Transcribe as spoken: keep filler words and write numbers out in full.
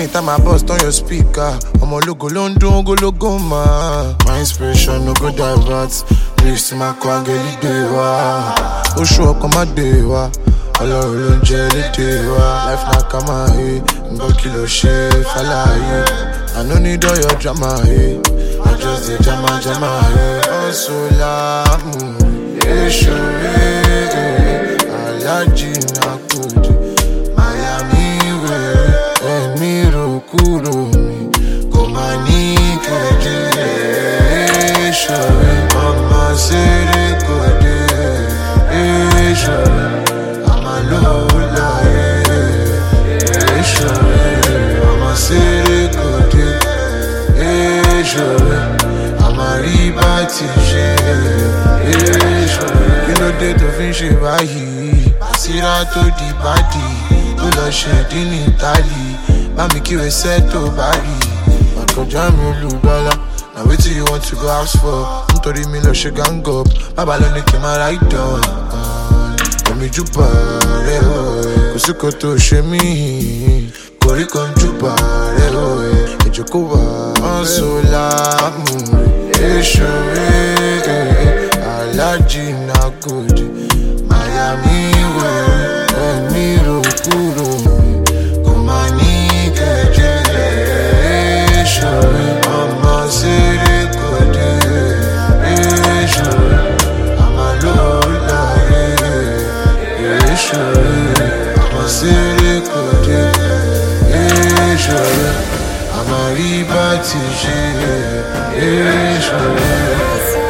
Anytime I bust on your speaker, I'm a logo London, go logo man. My inspiration no go divert. Lyrics to my kwangeli dewa. O show up on my dewa. Ọlọ́run ló ń jẹ lédè wa. Life na kama he, nǹkan kí ló ṣe fàlàyé. I no need all your drama he, I just dey jama jama he. Ọ̀ṣun láàmú, èṣù he, alájí náà kùdì. Miami wẹ̀, ẹ̀mí ro kúrò mi, kò máa ní kejì. Èṣù he, ọmọ ṣeré kò dé. Èṣù he. Lola, eh, eh, sure. I'm a city good, eh, sure. I'm a ribati, eh, sure. You know they don't finish it by here. I see that to the body, to the shade in Italy. Mami kiwe set to body. Mako jami lubala. Now wait till you want to go house for. Ntori mi lo she gang up. Baba lo ni kima right down. Mi juba re o, kò sí kò tó ṣe mí. Koríko ń juba re o, ìjókòó wà. Ọ̀ṣun láàmú, èṣù he, alájí náà gòdì. Miami wẹ̀, ẹ̀mí ro kúrò mi, kò máa ní kẹ̀jẹ̀. Èṣù he, ọmọ ṣeré kò dé. Èṣù he, àmàlóòlà he. I'm a city good, eh, sure. I'm a ribati, eh, sure.